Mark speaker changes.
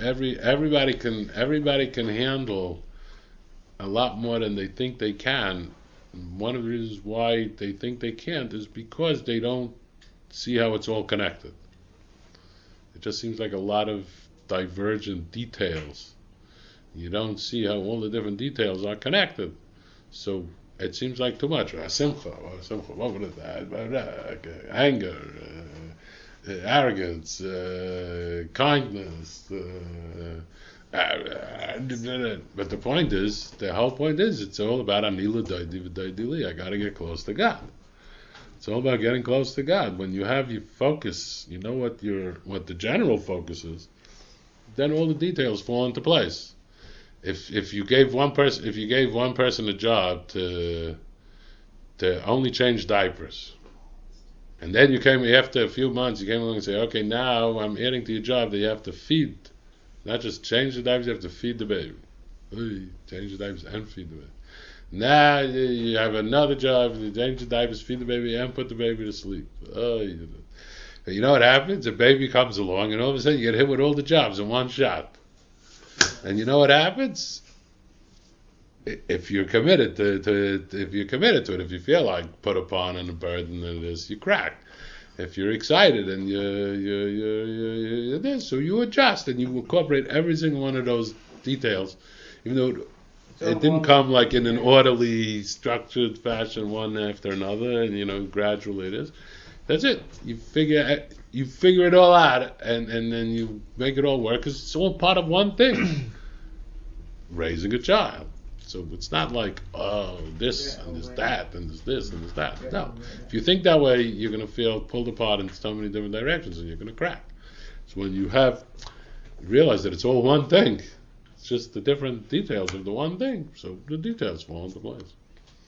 Speaker 1: everybody can handle a lot more than they think they can. One of the reasons why they think they can't is because they don't see how it's all connected. It just seems like a lot of divergent details. You don't see how all the different details are connected. So it seems like too much. Simcha, what would it? Anger, arrogance, kindness. But the point is, the whole point is, it's all about anila daidi. I got to get close to God. It's all about getting close to God. When you have your focus, you know what the general focus is. Then all the details fall into place. If you gave one person a job to only change diapers, and then after a few months you came along and say, okay, now I'm adding to your job that you have to feed, not just change the diapers, you have to feed the baby. Change the diapers and feed the baby. Now you have another job, you change the diapers, feed the baby, and put the baby to sleep. You know what happens? A baby comes along, and all of a sudden you get hit with all the jobs in one shot. And you know what happens? If you're committed to it, if you feel like put upon and a burden and this, you crack. If you're excited and you're this, so you adjust and you incorporate every single one of those details, even though it didn't come like in an orderly, structured fashion, one after another, and gradually it is. That's it. You figure it all out, and then you make it all work because it's all part of one thing: raising a child. So it's not like this and there's that and there's this and there's that. No, if you think that way, you're going to feel pulled apart in so many different directions, and you're going to crack. So when you realize that it's all one thing, it's just the different details of the one thing. So the details fall into place.